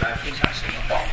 来分享神的话。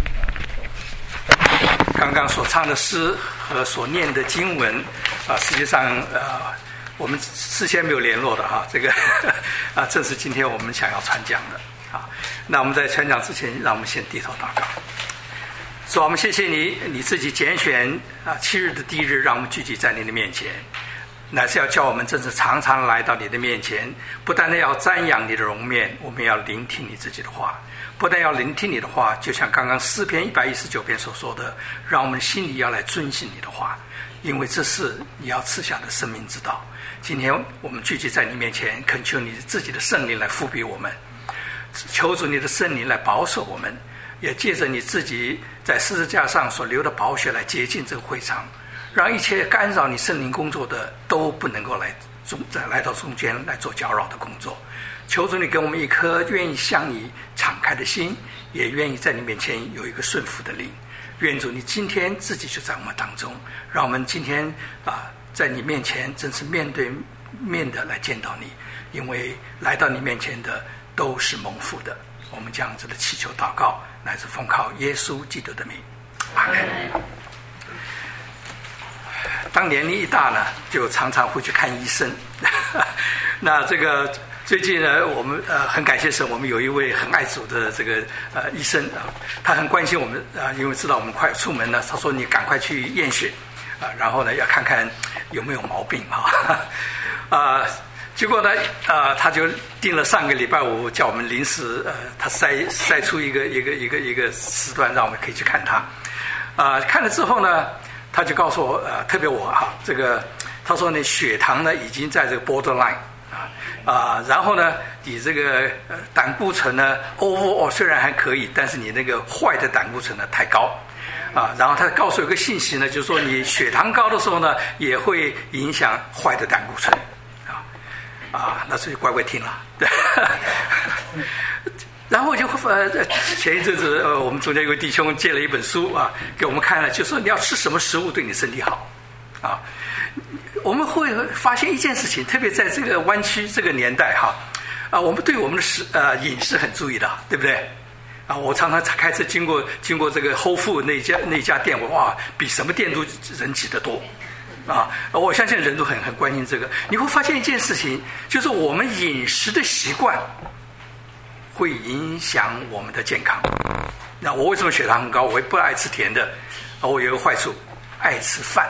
刚刚所唱的诗和所念的经文实际上我们事先没有联络的这个正是今天我们想要传讲的那我们在传讲之前，让我们先低头祷告。主啊，我们谢谢你自己拣选7日的第一日，让我们聚集在你的面前，乃是要叫我们真是常常来到你的面前，不但要瞻仰你的容面，我们要聆听你自己的话。不但要聆听你的话，就像刚刚诗篇119篇所说的，让我们心里要来遵行你的话，因为这是你要赐下的生命之道。今天我们聚集在你面前，恳求你自己的圣灵来复庇我们，求主你的圣灵来保守我们，也借着你自己在十字架上所流的宝血来洁净这个会场，让一切干扰你圣灵工作的都不能够来到中间来做搅扰的工作。求主你给我们一颗愿意向你敞开的心，也愿意在你面前有一个顺服的灵。愿主你今天自己就在我们当中，让我们今天在你面前真是面对面的来见到你，因为来到你面前的都是蒙福的。我们将这个祈求祷告乃是奉靠耶稣基督的名，阿们。当年龄一大呢，就常常会去看医生。那这个最近呢，我们很感谢神，我们有一位很爱主的这个医生他很关心我们因为知道我们快要出门了，他说你赶快去验血然后呢要看看有没有毛病结果呢他就定了上个礼拜五叫我们临时他筛出一个时段让我们可以去看他看了之后呢，他就告诉我特别我这个他说你血糖呢已经在这个 borderline然后呢你这个胆固醇呢 overall 虽然还可以，但是你那个坏的胆固醇呢太高然后他告诉我一个信息呢，就是说你血糖高的时候呢也会影响坏的胆固醇那所以乖乖听了然后我就前一阵子我们中间有个弟兄借了一本书给我们看了，就说你要吃什么食物对你身体好我们会发现一件事情，特别在这个湾区这个年代我们对我们的饮食很注意的，对不对我常常开车经过这个Whole Foods那家店，哇，比什么店都人挤得多我相信人都很关心这个。你会发现一件事情，就是我们饮食的习惯会影响我们的健康。那我为什么血糖很高？我也不爱吃甜的我有一个坏处，爱吃饭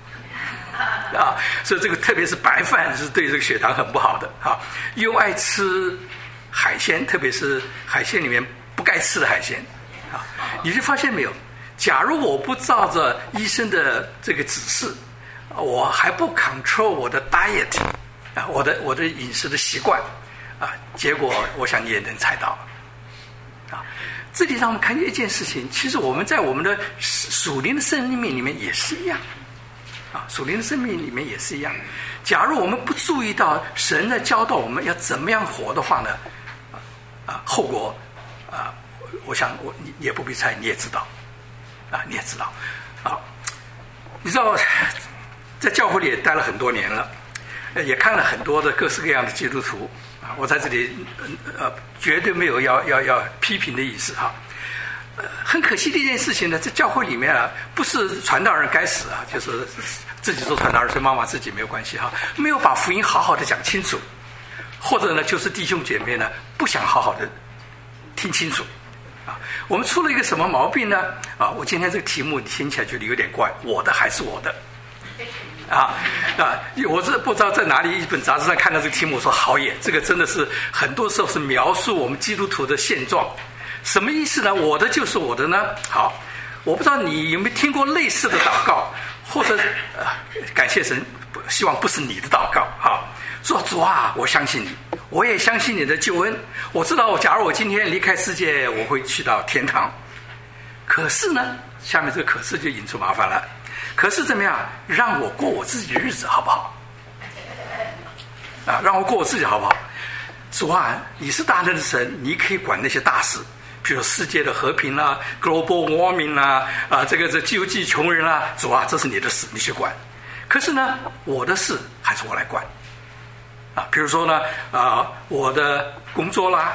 所以这个特别是白饭是对这个血糖很不好的又爱吃海鲜，特别是海鲜里面不该吃的海鲜你就发现没有，假如我不照着医生的这个指示，我还不 control 我的 diet 我的饮食的习惯结果我想你也能猜到这里让我们看见一件事情，其实我们在我们的属灵的生命里面也是一样属灵的生命里面也是一样。假如我们不注意到神在教导我们要怎么样活的话呢后果我想你也不必猜，你也知道你也知道你知道在教会里也待了很多年了，也看了很多的各式各样的基督徒我在这里绝对没有要批评的意思很可惜的一件事情呢，在教会里面不是传道人该死就是自己做传道人，所以妈妈自己没有关系没有把福音好好的讲清楚，或者呢就是弟兄姐妹呢不想好好的听清楚我们出了一个什么毛病呢我今天这个题目听起来觉得有点怪，我的还是我的我这不知道在哪里一本杂志上看到这个题目，说好耶，这个真的是很多时候是描述我们基督徒的现状。什么意思呢？我的就是我的呢？好，我不知道你有没有听过类似的祷告，或者感谢神，希望不是你的祷告说主我相信你，我也相信你的救恩，我知道假如我今天离开世界，我会去到天堂。可是呢，下面这个可是就引出麻烦了。可是怎么样？让我过我自己的日子好不好？让我过我自己好不好？主你是大能的神，你可以管那些大事，比如世界的和平啦 ，global warming 啦，这个救济穷人啦，主这是你的事，你去管。可是呢，我的事还是我来管。比如说呢，我的工作啦，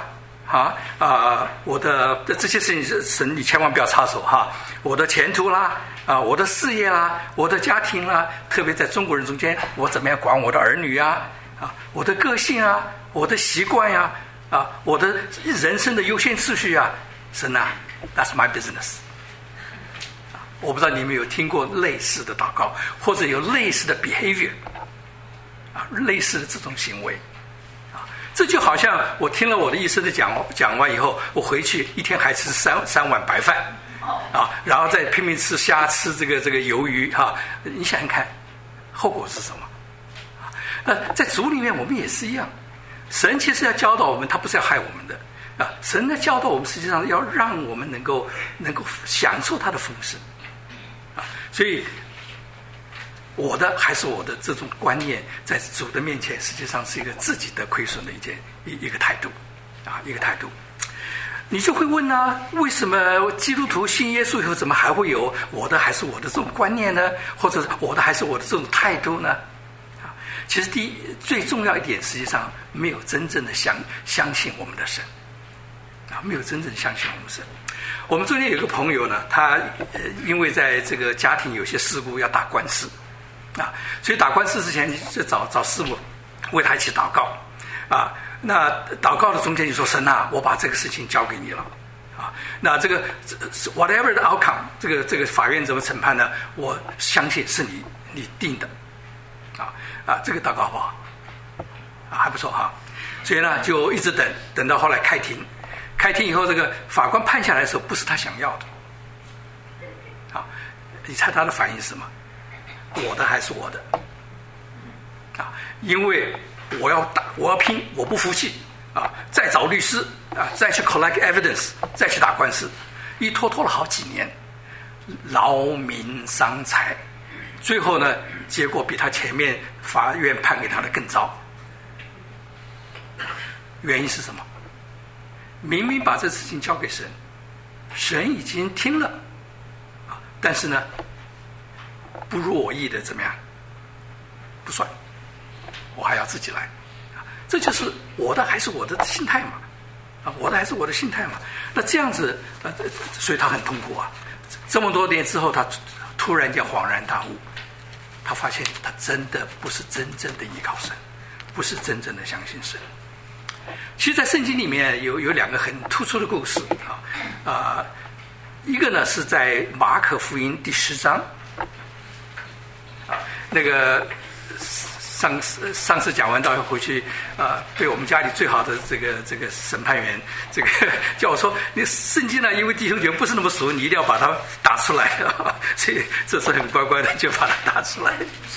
我的这些事情神你千万不要插手哈，我的前途啦我的事业啦，我的家庭啦，特别在中国人中间，我怎么样管我的儿女我的个性我的习惯我的人生的优先次序神that's my business。我不知道你们有听过类似的祷告，或者有类似的 behavior 类似的这种行为这就好像我听了我的医生的讲完以后，我回去一天还吃三碗白饭然后再拼命吃虾，吃这个鱿鱼你想想看后果是什么那在主里面我们也是一样，神其实要教导我们，他不是要害我们的神的教导我们实际上要让我们能够享受他的丰盛所以我的还是我的这种观念在主的面前实际上是一个自己的亏损的一个态度一个态度。你就会问为什么基督徒信耶稣以后怎么还会有我的还是我的这种观念呢？或者我的还是我的这种态度呢？其实最重要一点，实际上没有真正的相信我们的神没有真正相信我们神。我们中间有一个朋友呢，他因为在这个家庭有些事故要打官司所以打官司之前就找师母为他一起祷告那祷告的中间就说神我把这个事情交给你了那这个 whatever the outcome 这个法院怎么审判呢？我相信是你定的这个祷告好不好还不错所以呢就一直等到后来开庭以后，这个法官判下来的时候不是他想要的你猜他的反应是什么？我的还是我的因为我要拼，我不服气再找律师再去 collect evidence， 再去打官司，拖了好几年，劳民伤财，最后呢结果比他前面法院判给他的更糟。原因是什么？明明把这事情交给神，神已经听了但是呢不如我意的怎么样？不算，我还要自己来这就是我的还是我的心态嘛我的还是我的心态嘛。那这样子所以他很痛苦这么多年之后，他突然间恍然大悟，他发现他真的不是真正的依靠神，不是真正的相信神。其实在圣经里面有两个很突出的故事一个呢是在马可福音第10章那个上次讲完到回去对我们家里最好的这个审判员叫我说，你圣经呢因为弟兄姐妹不是那么熟，你一定要把它打出来所以这次很乖乖的就把它打出来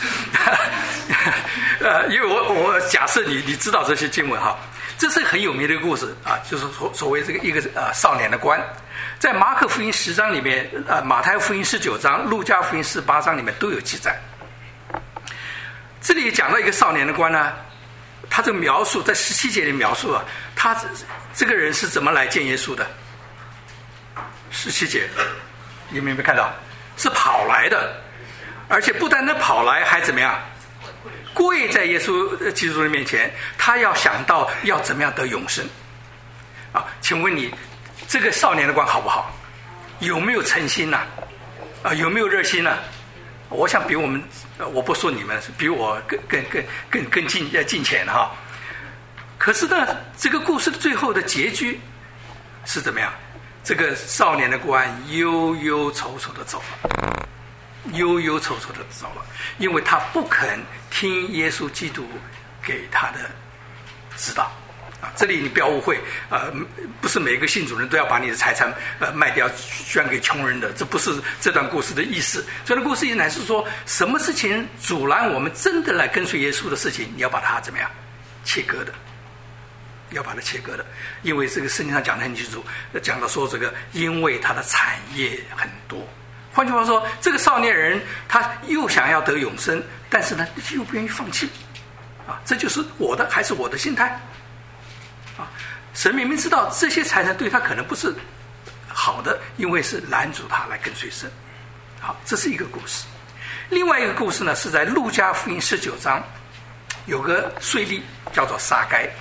因为我假设你知道这些经文这是很有名的故事就是所谓一个少年的官，在马可福音10章里面马太福音19章，路加福音18章里面都有记载。这里讲到一个少年的官呢，他这个描述在17节里描述他这个人是怎么来见耶稣的。17节你们有没有看到？是跑来的，而且不单单跑来，还怎么样？跪在耶稣基督的面前，他要想到要怎么样得永生请问你这个少年的官好不好？有没有诚心有没有热心我想比我们我不说你们，比我更近前可是呢这个故事最后的结局是怎么样？这个少年的官忧忧愁愁的走了，忧忧愁愁的走了，因为他不肯听耶稣基督给他的指导这里你不要误会不是每个信主人都要把你的财产卖掉捐给穷人的，这不是这段故事的意思。这段故事乃是说，什么事情阻拦我们真的来跟随耶稣的事情，你要把它怎么样切割的，要把它切割的。因为这个圣经上讲得很清楚，讲到说这个因为他的产业很多。换句话说，这个少年人他又想要得永生，但是呢又不愿意放弃这就是我的还是我的心态神明明知道这些财产对他可能不是好的，因为是拦阻他来跟随神。好，这是一个故事。另外一个故事呢，是在路加福音19章，有个税吏叫做撒该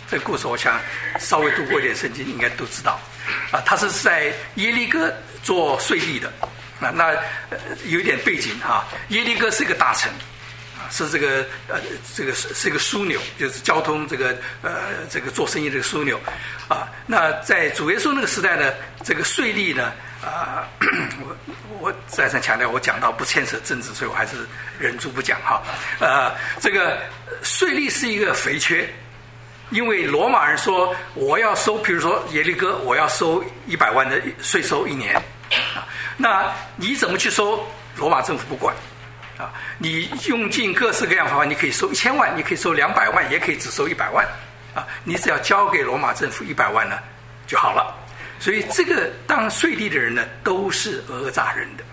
这个故事我想稍微读过一点圣经应该都知道啊。他是在耶利哥做税吏的啊。那有一点背景哈，耶利哥是一个大城啊，是这个是一个枢纽，就是交通这个做生意这个枢纽啊。那在主耶稣那个时代呢，这个税吏呢我再三强调，我讲到不牵涉政治，所以我还是忍住不讲哈。这个税吏是一个肥缺，因为罗马人说我要收，比如说耶利哥，我要收100万的税收一年啊，那你怎么去收？罗马政府不管啊，你用尽各式各样方法，你可以收1000万，你可以收200万，也可以只收100万啊，你只要交给罗马政府100万呢就好了。所以这个当税吏的人呢，都是讹诈人的，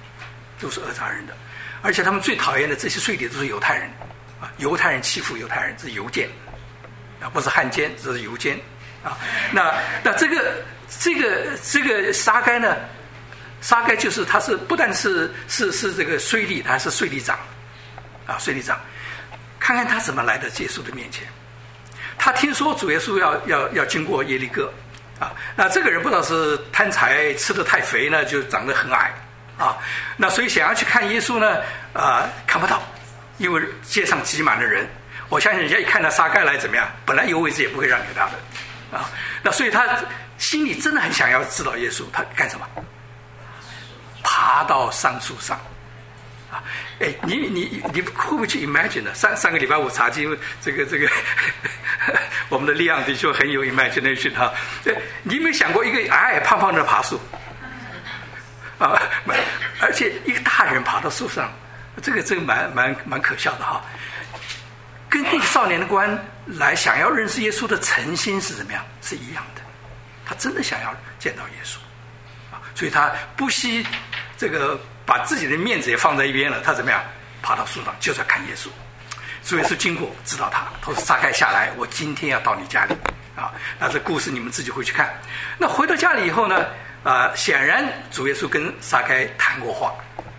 而且他们最讨厌的这些税吏都是犹太人啊，犹太人欺负犹太人，这是犹奸啊，不是汉奸，这是犹奸啊。那这个撒该呢？撒该就是他是不但是这个税吏，他是税吏长啊，税吏长。看看他怎么来到耶稣的面前，他听说主耶稣要经过耶利哥。啊，那这个人不知道是贪财吃得太肥呢，就长得很矮啊。那所以想要去看耶稣呢，看不到，因为街上挤满了人。我相信人家一看到撒该来怎么样，本来有位置也不会让给他的啊。那所以他心里真的很想要知道耶稣，他干什么？爬到桑树上啊！哎，你会不会去 imagine 呢？上个礼拜五查经，这个我们的利昂的确很有 imagination 哈。你有没有想过一个矮矮胖胖的爬树啊？而且一个大人爬到树上，这个蛮可笑的哈。跟那个少年的官来想要认识耶稣的诚心是怎么样？是一样的，他真的想要见到耶稣啊，所以他不惜这个把自己的面子也放在一边了，他怎么样？爬到树上就是要看耶稣。主耶稣经过，知道他说撒该下来，我今天要到你家里啊。那这故事你们自己回去看。那回到家里以后呢，显然主耶稣跟撒该谈过话。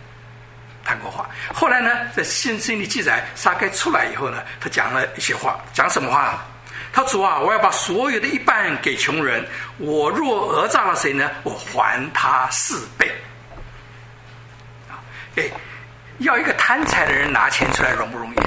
后来呢，在圣经里记载，撒该出来以后呢，他讲了一些话，讲什么话？他主啊，我要把所有的一半给穷人，我若讹诈了谁呢，我还他4倍。要一个贪财的人拿钱出来容不容易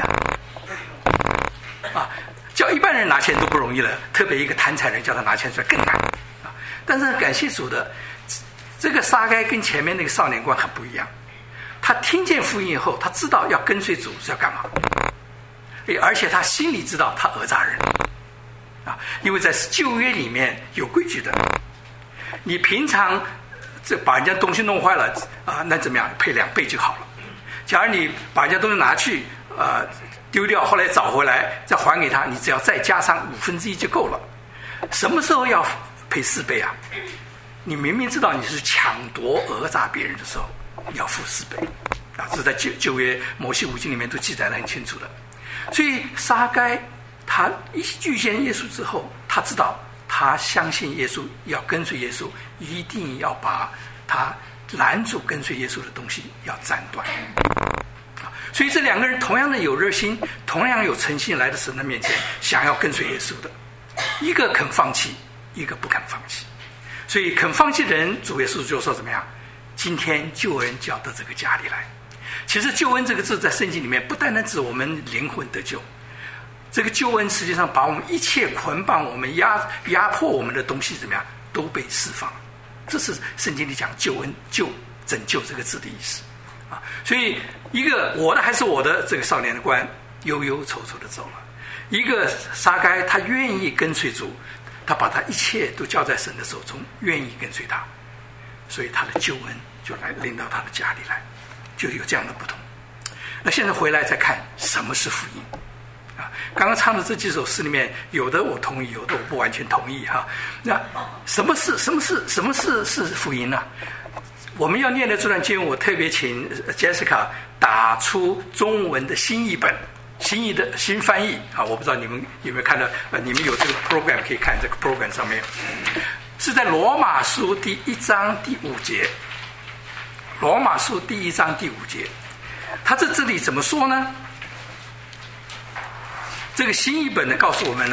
啊？叫一般人拿钱都不容易了，特别一个贪财人叫他拿钱出来更难啊！但是感谢主的，这个撒该跟前面那个少年官很不一样。他听见福音以后，他知道要跟随主是要干嘛，而且他心里知道他讹诈人啊，因为在旧约里面有规矩的，你平常这把人家东西弄坏了啊，那怎么样？赔2倍就好了。假如你把人家东西拿去丢掉，后来找回来再还给他，你只要再加上1/5就够了。什么时候要赔4倍啊？你明明知道你是抢夺讹诈别人的时候，你要付4倍啊！这是在旧约摩西五经里面都记载得很清楚的。所以撒该他一遇见耶稣之后，他知道他相信耶稣，要跟随耶稣，一定要把他拦住跟随耶稣的东西要斩断。所以这2个人同样的有热心，同样有诚心来到神的面前，想要跟随耶稣的，一个肯放弃，一个不肯放弃。所以肯放弃的人，主耶稣就说怎么样？今天救恩交到这个家里来。其实救恩这个字在圣经里面不单单指我们灵魂得救，这个救恩实际上把我们一切捆绑我们压迫我们的东西怎么样都被释放。这是圣经里讲救恩拯救这个字的意思啊。所以一个我的还是我的这个少年的官忧忧愁愁的走了，一个撒该他愿意跟随主，他把他一切都交在神的手中，愿意跟随他，所以他的救恩就来临到他的家里来，就有这样的不同。那现在回来再看什么是福音啊？刚刚唱的这几首诗里面，有的我同意，有的我不完全同意哈。那什么是福音呢？我们要念的这段经文，我特别请 Jessica 打出中文的新译本。新译的新翻译啊，我不知道你们有没有看到，你们有这个 program 可以看，这个 program 上面是在罗马书第1章第5节。罗马书第1章第5节，他在这里怎么说呢？这个新译本呢告诉我们呢，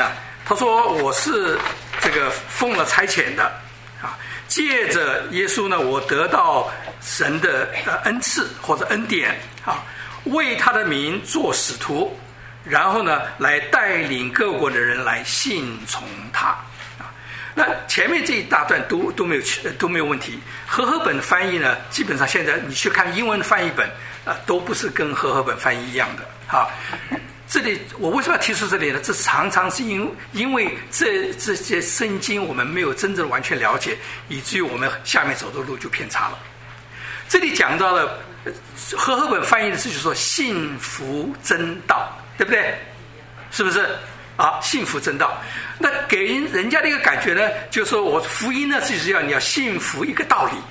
他说我是这个奉了差遣的啊，借着耶稣呢，我得到神的恩赐或者恩典啊，为他的名做使徒，然后呢来带领各国的人来信从他啊。那前面这一大段都没有问题。和合本翻译呢，基本上现在你去看英文的翻译本都不是跟和合本翻译一样的啊。这里我为什么要提出这里呢？这常常是因为这些圣经我们没有真正完全了解，以至于我们下面走的路就偏差了。这里讲到了和合本翻译的是就是说信服真道，对不对？是不是啊？信服真道，那给人家的一个感觉呢，就是说我福音呢，就是你要信服一个道理。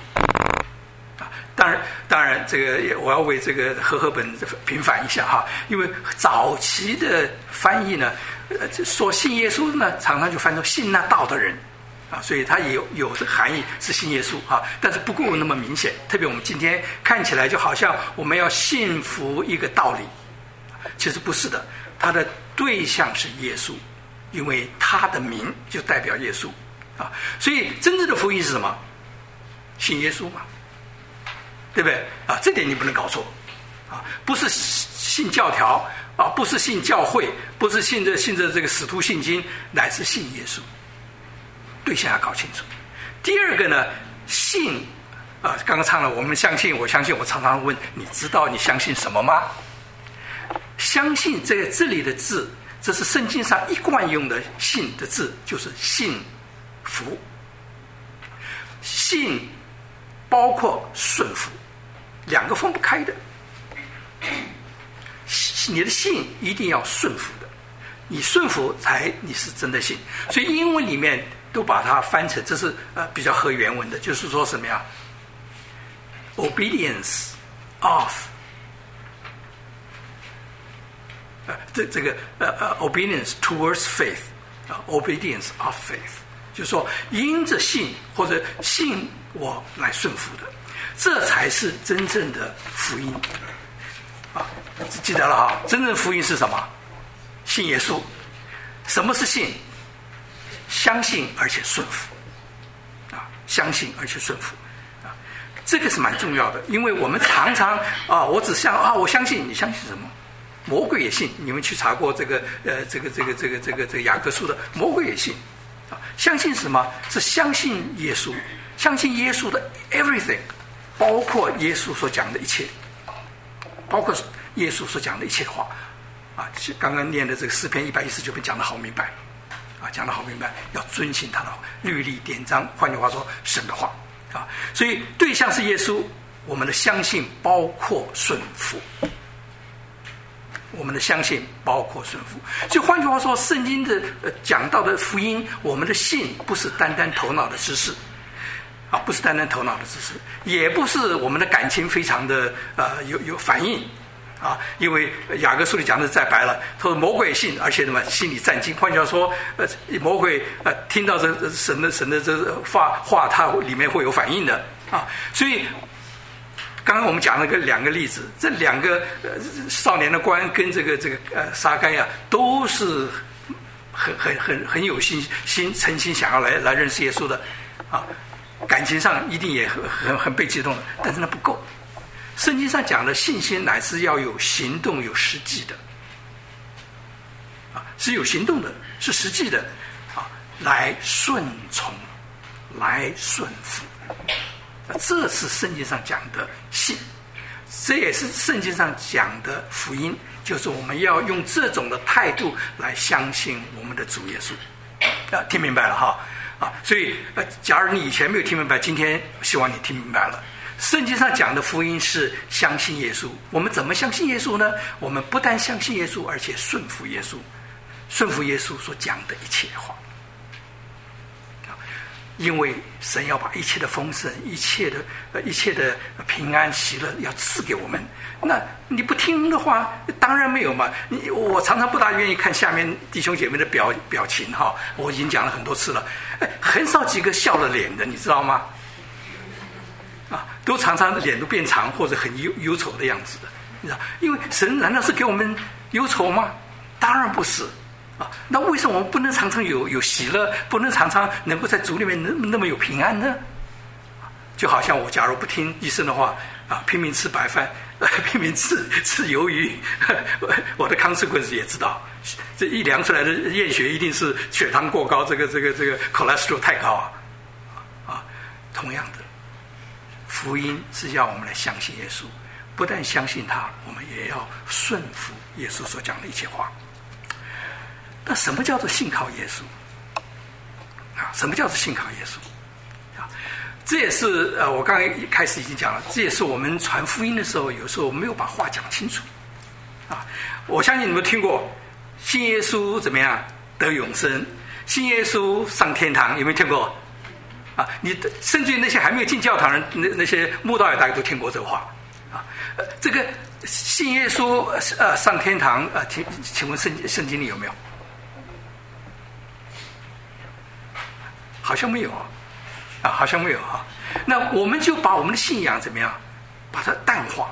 当然，这个我要为这个和合本平反一下哈，因为早期的翻译呢，说信耶稣呢，常常就翻作信那道的人啊，所以它也有这个含义是信耶稣啊，但是不够那么明显。特别我们今天看起来就好像我们要信服一个道理，其实不是的，它的对象是耶稣，因为他的名就代表耶稣啊，所以真正的福音是什么？信耶稣嘛。对不对啊？这点你不能搞错啊！不是信教条啊，不是信教会，不是信着这个使徒信经，乃是信耶稣。对象要搞清楚。第二个呢，信啊，刚刚唱了，我们相信，我相信，我常常问，你知道你相信什么吗？相信这里的字，这是圣经上一贯用的信的字，就是信服。信包括顺服。两个分不开的，你的信一定要顺服的，你顺服你是真的信。所以英文里面都把它翻成，这是比较合原文的，就是说什么呀 ？obedience of， 这个obedience towards faith， obedience of faith， 就是说因着信或者信我来顺服的。这才是真正的福音啊！记得了哈，真正的福音是什么？信耶稣。什么是信？相信而且顺服啊！相信而且顺服啊！这个是蛮重要的，因为我们常常我只想我相信，你相信什么？魔鬼也信。你们去查过这个雅各书的，魔鬼也信啊！相信什么？是相信耶稣，相信耶稣的 everything。包括耶稣所讲的一切，包括耶稣所讲的一切话啊，刚刚念的这个诗篇119篇讲得好明白啊，讲得好明白，要遵行他的律例典章，换句话说，神的话啊，所以对象是耶稣，我们的相信包括顺服，我们的相信包括顺服。所以换句话说，圣经的讲到的福音，我们的信不是单单头脑的知识。不是单单头脑的知识，也不是我们的感情非常的有反应啊，因为雅各书里讲的再白了，他说魔鬼也信，而且心里战惊。换句话说，魔鬼听到这神的这话，他里面会有反应的啊。所以刚刚我们讲了两个例子，这两个少年的官跟这个撒该呀，都是很有诚心想要来认识耶稣的啊。感情上一定也很被激动的，但是那不够。圣经上讲的信心乃是要有行动、有实际的，是有行动的，是实际的，来顺从，来顺服。这是圣经上讲的信，这也是圣经上讲的福音，就是我们要用这种的态度来相信我们的主耶稣。听明白了哈？所以假如你以前没有听明白，今天希望你听明白了。圣经上讲的福音是相信耶稣。我们怎么相信耶稣呢？我们不但相信耶稣，而且顺服耶稣，顺服耶稣所讲的一切话。因为神要把一切的丰盛、一切的平安喜乐要赐给我们，那你不听的话，当然没有嘛。我常常不大愿意看下面弟兄姐妹的表情哈，我已经讲了很多次了，很少几个笑了脸的，你知道吗？都常常脸都变长或者很忧愁的样子的，你知道？因为神难道是给我们忧愁吗？当然不是那为什么我们不能常常有喜乐，不能常常能够在主里面那么有平安呢？就好像我假如不听医生的话拼命吃白饭，拼命吃鱿鱼，我的consequence也知道，这一量出来的验血一定是血糖过高，这个 cholesterol 太高同样的，福音是要我们来相信耶稣，不但相信他，我们也要顺服耶稣所讲的一切话。那什么叫做信靠耶稣什么叫做信靠耶稣这也是我刚才一开始已经讲了，这也是我们传福音的时候有时候没有把话讲清楚我相信你们听过信耶稣怎么样得永生，信耶稣上天堂，有没有听过你甚至于那些还没有进教堂的那些慕道友大家都听过这个话这个信耶稣上天堂请问圣经里有没有？好像没有好像没有那我们就把我们的信仰怎么样把它淡化，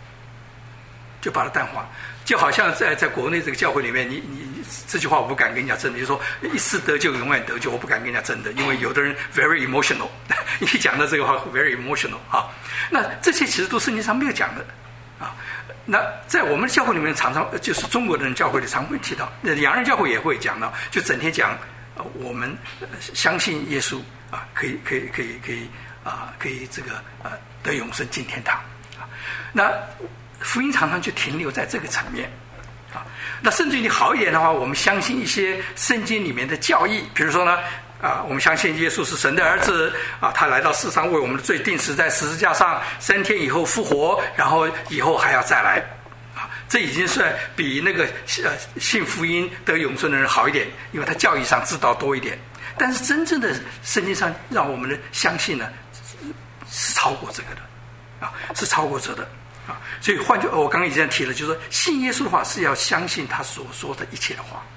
就好像在国内这个教会里面，你这句话我不敢跟人家争的，就是说一次得救永远得救，我不敢跟人家争的，因为有的人 very emotional 一讲到这个话 very emotional 那这些其实都圣经上没有讲的那在我们的教会里面常常就是中国的人教会里常会提到，洋人教会也会讲到，就整天讲我们相信耶稣可以这个得永生进天堂那福音常常就停留在这个层面那甚至于你好一点的话，我们相信一些圣经里面的教义，比如说呢我们相信耶稣是神的儿子他来到世上为我们的罪定死在十字架上，3天以后复活，然后以后还要再来这已经是比那个信福音得永生的人好一点，因为他教义上知道多一点。但是真正的圣经上让我们的相信呢，是超过这个的是超过这的所以换句我刚刚已经提了，就是说信耶稣的话是要相信他所说的一切的话，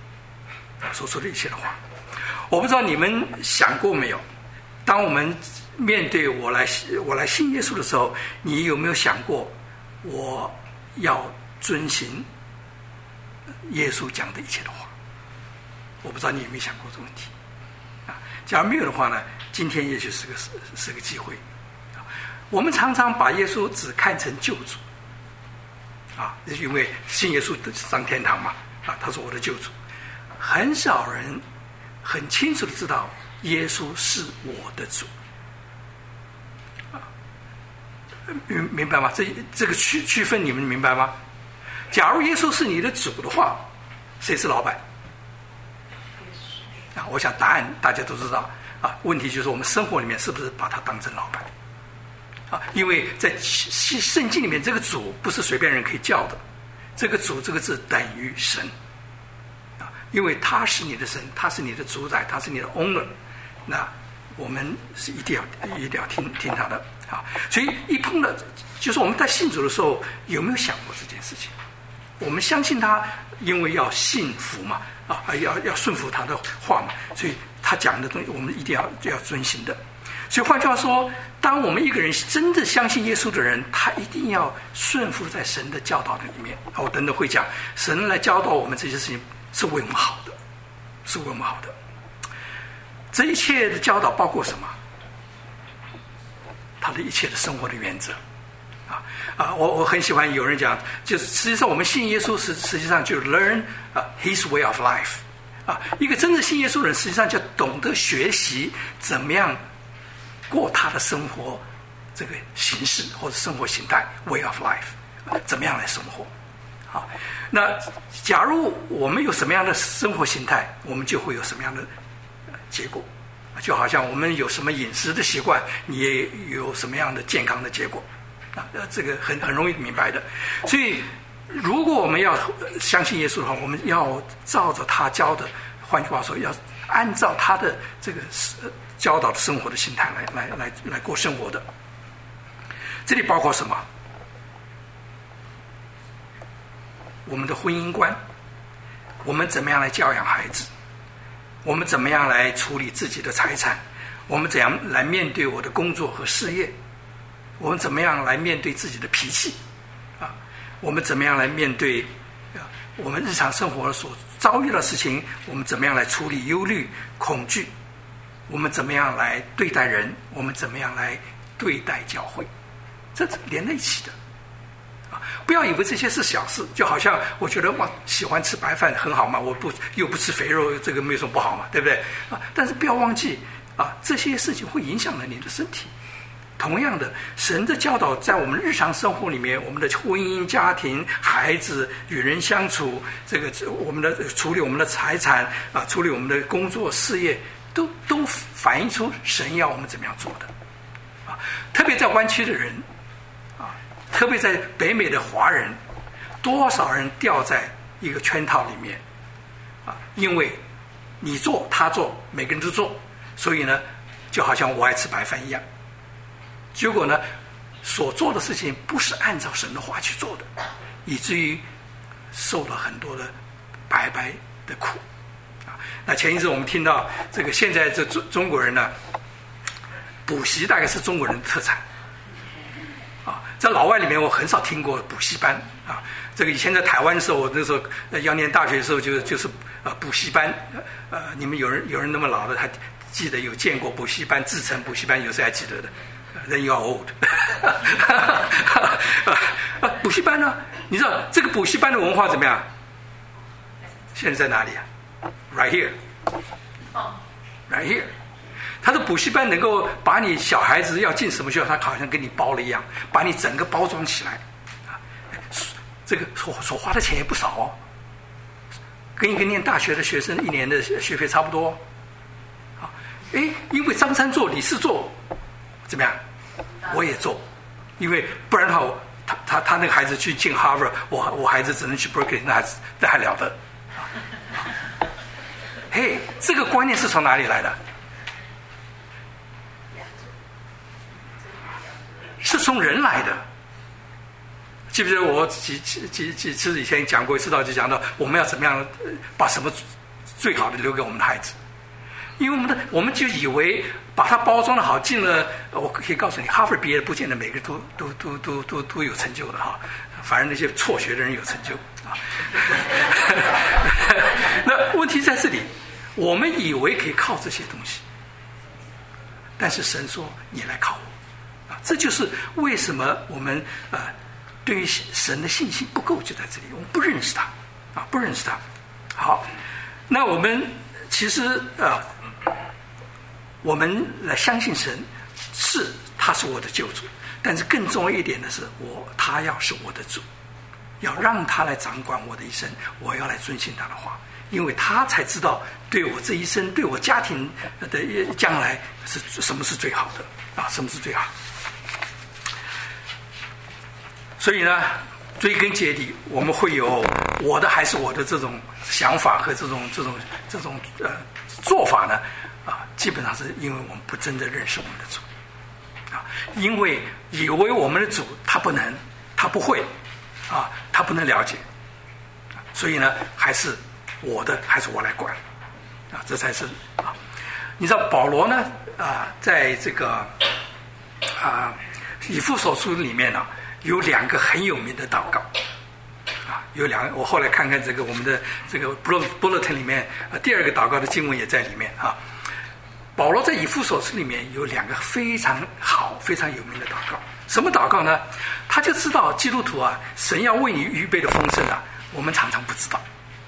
我不知道你们想过没有，当我们面对我来信耶稣的时候，你有没有想过我要遵行耶稣讲的一切的话？我不知道你有没有想过这个问题假如没有的话呢，今天也许是个机会我们常常把耶稣只看成救主因为信耶稣上天堂嘛他是我的救主，很少人很清楚的知道耶稣是我的主明白吗？这个区分你们明白吗？假如耶稣是你的主的话，谁是老板我想答案大家都知道问题就是我们生活里面是不是把他当成老板因为在圣经里面这个主不是随便人可以叫的，这个主这个字等于神因为他是你的神，他是你的主宰，他是你的 owner， 那我们是一定要听他的所以一碰到就是我们在信主的时候有没有想过这件事情？我们相信他，因为要信服嘛要顺服他的话嘛，所以他讲的东西我们一定要遵行的。所以换句话说，当我们一个人真的相信耶稣的人，他一定要顺服在神的教导的里面我等等会讲神来教导我们这些事情是为我们好的，是为我们好的。这一切的教导包括什么？他的一切的生活的原则我很喜欢有人讲，就是实际上我们信耶稣实际上就 learn his way of life 一个真正信耶稣的人实际上就懂得学习怎么样过他的生活这个形式或者生活形态 way of life 怎么样来生活那假如我们有什么样的生活形态，我们就会有什么样的结果，就好像我们有什么饮食的习惯，你也有什么样的健康的结果这个很容易明白的。所以如果我们要相信耶稣的话，我们要照着他教的，换句话说要按照他的这个教导的生活的心态来过生活的。这里包括什么？我们的婚姻观，我们怎么样来教养孩子，我们怎么样来处理自己的财产，我们怎样来面对我的工作和事业，我们怎么样来面对自己的脾气我们怎么样来面对我们日常生活所遭遇了事情，我们怎么样来处理忧虑、恐惧？我们怎么样来对待人？我们怎么样来对待教会？这是连在一起的。不要以为这些是小事，就好像我觉得喜欢吃白饭很好嘛，又不吃肥肉，这个没有什么不好嘛，对不对？但是不要忘记这些事情会影响了你的身体。同样的，神的教导在我们日常生活里面，我们的婚姻、家庭、孩子与人相处，我们的处理我们的财产处理我们的工作事业，都反映出神要我们怎么样做的。特别在湾区的人特别在北美的华人，多少人掉在一个圈套里面因为你做他做，每个人都做，所以呢，就好像我爱吃白饭一样。结果呢，所做的事情不是按照神的话去做的，以至于受了很多的白白的苦那前一阵我们听到这个现在这中国人呢，补习大概是中国人的特产在老外里面我很少听过补习班这个以前在台湾的时候，我那时候要念大学的时候就是补习班你们有人那么老的，还记得有见过补习班、自成补习班，有谁还记得的？Then you are old 补习班呢，你知道这个补习班的文化怎么样？现在在哪里Right here Right here 他的补习班能够把你小孩子要进什么学校，他好像跟你包了一样，把你整个包装起来这个所花的钱也不少跟一个念大学的学生1年的学费差不多因为张三做李四做怎么样，我也做，因为不然的话他那个孩子去进 Harvard， 我孩子只能去 Berkeley， 那还了得这个观念是从哪里来的？是从人来的。记不记得我几次以前讲过一次就讲到我们要怎么样把什么最好的留给我们的孩子，因为我们就以为把它包装的好，进了我可以告诉你，哈佛毕业的不见得每个都有成就的反正那些辍学的人有成就那问题在这里，我们以为可以靠这些东西，但是神说你来靠我这就是为什么我们对于神的信心不够，就在这里，我们不认识他不认识他。好，那我们其实我们来相信神他是我的救主，但是更重要一点的是他要是我的主，要让他来掌管我的一生，我要来遵循他的话，因为他才知道对我这一生，对我家庭的将来是什么是最好的什么是最好。所以呢，追根结底，我们会有我的还是我的这种想法和这种做法呢基本上是因为我们不真的认识我们的主因为以为我们的主他不能，他不会他不能了解所以呢，还是我来管这才是你知道保罗呢在这个以弗所书里面有2个很有名的祷告有2个，我后来看看这个我们的这个 bulletin 里面第2个祷告的经文也在里面保罗在以弗所书里面有2个非常好非常有名的祷告。什么祷告呢？他就知道基督徒神要为你预备的丰盛我们常常不知道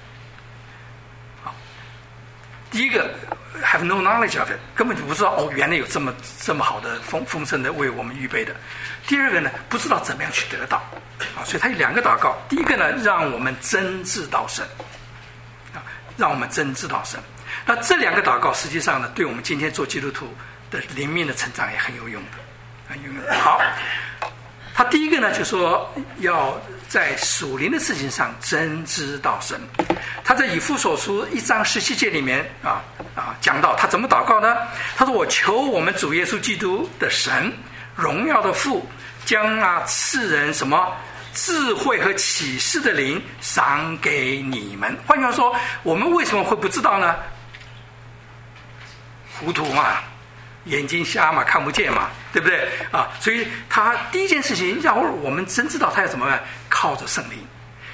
第一个 have no knowledge of it， 根本就不知道原来有这么好的丰盛的为我们预备的。第二个呢，不知道怎么样去得到所以他有2个祷告。第一个呢，让我们真知道神让我们真知道神。那这2个祷告实际上呢，对我们今天做基督徒的灵命的成长也很有用的好，他第一个呢就说要在属灵的事情上真知道神。他在以弗所书1章17节里面讲到他怎么祷告呢？他说我求我们主耶稣基督的神，荣耀的父，将赐人什么智慧和启示的灵赏给你们。换句话说，我们为什么会不知道呢？糊涂嘛，眼睛瞎嘛，看不见嘛，对不对所以他第一件事情让我们真知道他要怎么办，靠着圣灵。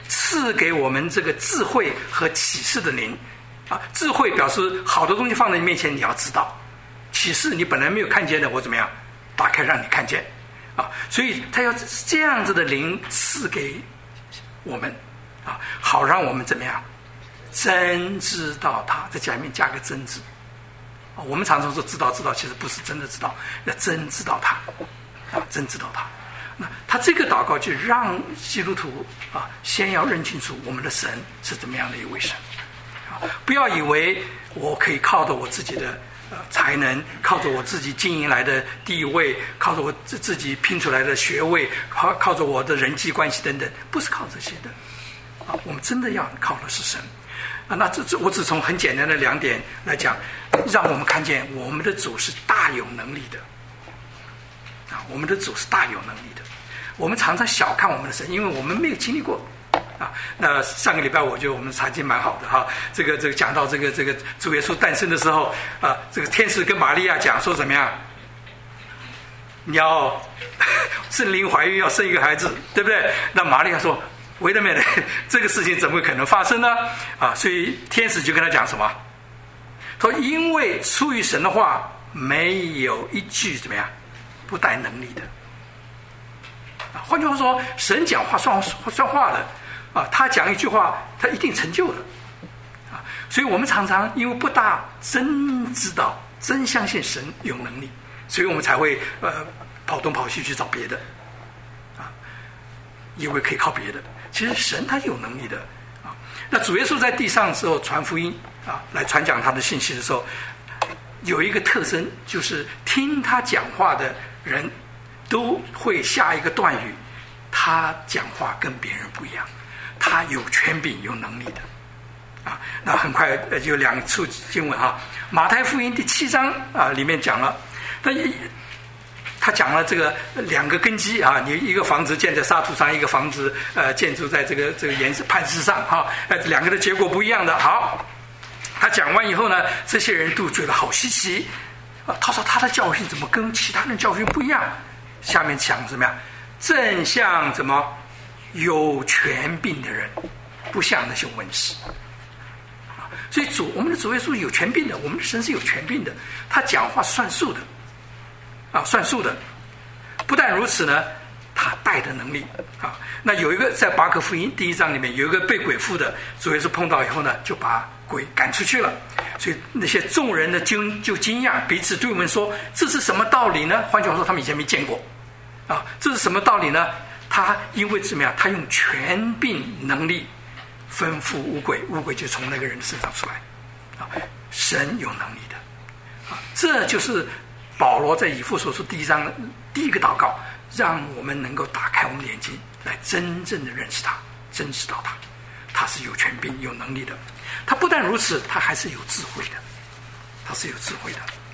赐给我们这个智慧和启示的灵啊。智慧表示好的东西放在你面前你要知道，启示你本来没有看见的，我怎么样打开让你看见啊。所以他要这样子的灵赐给我们啊，好让我们怎么样真知道他，在前面加个真字。我们常常说知道，其实不是真的知道，要真知道他啊，真知道他。那他这个祷告就让基督徒啊，先要认清楚我们的神是怎么样的一位神啊，不要以为我可以靠着我自己的才能，靠着我自己经营来的地位，靠着我自己拼出来的学位，靠着我的人际关系等等，不是靠这些的啊，我们真的要靠的是神。那我只从很简单的2点来讲，让我们看见我们的主是大有能力的啊，我们的主是大有能力的。我们常常小看我们的神，因为我们没有经历过啊。那上个礼拜我们查经蛮好的哈，这个讲到这个主耶稣诞生的时候啊，这个天使跟玛利亚讲说怎么样？你要圣灵怀孕要生一个孩子，对不对？那玛利亚说为了免这个事情怎么可能发生呢？啊，所以天使就跟他讲什么？他说因为出于神的话，没有一句怎么样不带能力的。啊，换句话说，神讲话算话的啊，他讲一句话，他一定成就的啊。所以我们常常因为不大真知道、真相信神有能力，所以我们才会跑东跑西去找别的啊，以为可以靠别的。其实神他有能力的啊。那主耶稣在地上的时候传福音啊，来传讲他的信息的时候，有一个特征，就是听他讲话的人都会下一个断语，他讲话跟别人不一样，他有权柄有能力的啊。那很快就2处经文哈，马太福音第7章啊里面讲了，他讲了这个2个根基啊，你一个房子建在沙土上，一个房子建筑在这个磐石上哈，2个的结果不一样的。好，他讲完以后呢，这些人都觉得好稀奇啊，他说他的教训怎么跟其他人教训不一样？下面讲什么呀？正像怎么有权柄的人，不像那些文士啊。所以我们的主耶稣有权柄的，我们的神是有权柄的，他讲话算数的啊，算数的。不但如此呢，他带的能力啊。那有一个在马可福音第1章里面有一个被鬼附的，主耶稣碰到以后呢，就把鬼赶出去了。所以那些众人呢就惊讶，彼此对问说：“这是什么道理呢？”换句话说，他们以前没见过啊。这是什么道理呢？他因为怎么样？他用权柄能力吩咐乌鬼，乌鬼就从那个人身上出来啊。神有能力的啊，这就是保罗在以弗所书第1章第一个祷告，让我们能够打开我们的眼睛，来真正的认识他，真知道他，他是有权柄有能力的。他不但如此，他还是有智慧的，他是有智慧的。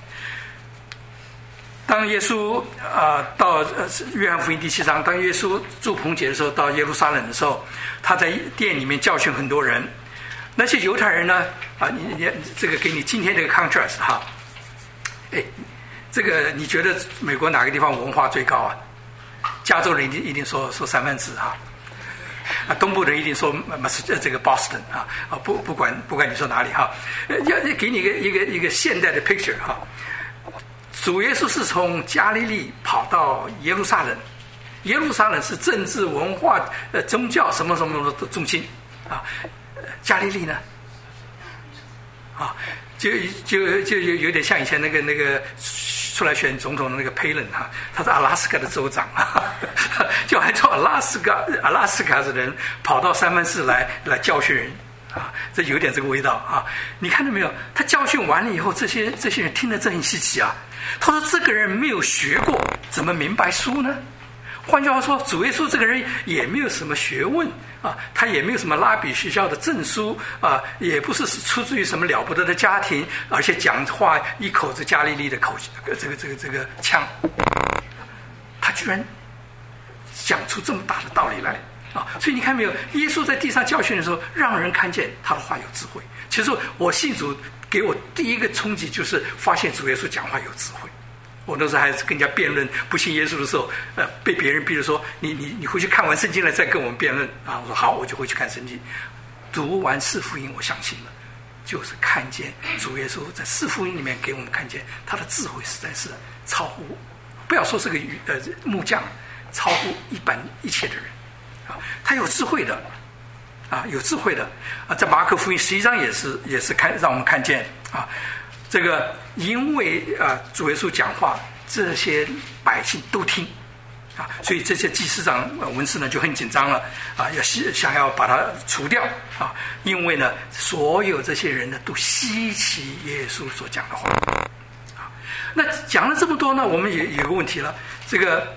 当耶稣到约翰福音第7章，当耶稣住棚节的时候，到耶路撒冷的时候，他在店里面教训很多人。那些犹太人呢你这个给你今天这个 contrast 哈，这个你觉得美国哪个地方文化最高啊？加州人一定说三藩市哈。东部人一定说这个 Boston 啊，不管你说哪里哈，要给你一个现代的 picture 哈。主耶稣是从加利利跑到耶路撒冷，耶路撒冷是政治文化宗教什么什么的中心啊，加利利呢啊，就有点像以前那个出来选总统的那个佩伦哈，他是阿拉斯加的州长，就还从阿拉斯加的人跑到三藩市来教训人啊，这有点这个味道啊。你看到没有？他教训完了以后，这些人听了这很稀奇啊。他说这个人没有学过，怎么明白书呢？换句话说，主耶稣这个人也没有什么学问啊，他也没有什么拉比学校的证书啊，也不是出自于什么了不得的家庭，而且讲话一口子加利利的这个腔，他居然讲出这么大的道理来啊！所以你看没有，耶稣在地上教训的时候，让人看见他的话有智慧。其实我信主给我第一个冲击就是发现主耶稣讲话有智慧， 我那时候还跟人家辩论不信耶稣的时候，被别人逼着说你回去看完圣经了再跟我们辩论啊。我说好，我就回去看圣经，读完四福音，我相信了，就是看见主耶稣在四福音里面给我们看见他的智慧实在是超乎，不要说是个木匠，超乎一切的人啊，他有智慧的啊，有智慧的啊，在马可福音11章也是让我们看见啊。这个因为主耶稣讲话，这些百姓都听啊，所以这些祭司长文士呢就很紧张了啊，想要把它除掉啊，因为呢所有这些人呢都稀奇耶稣所讲的话啊。那讲了这么多呢，我们也有个问题了，这个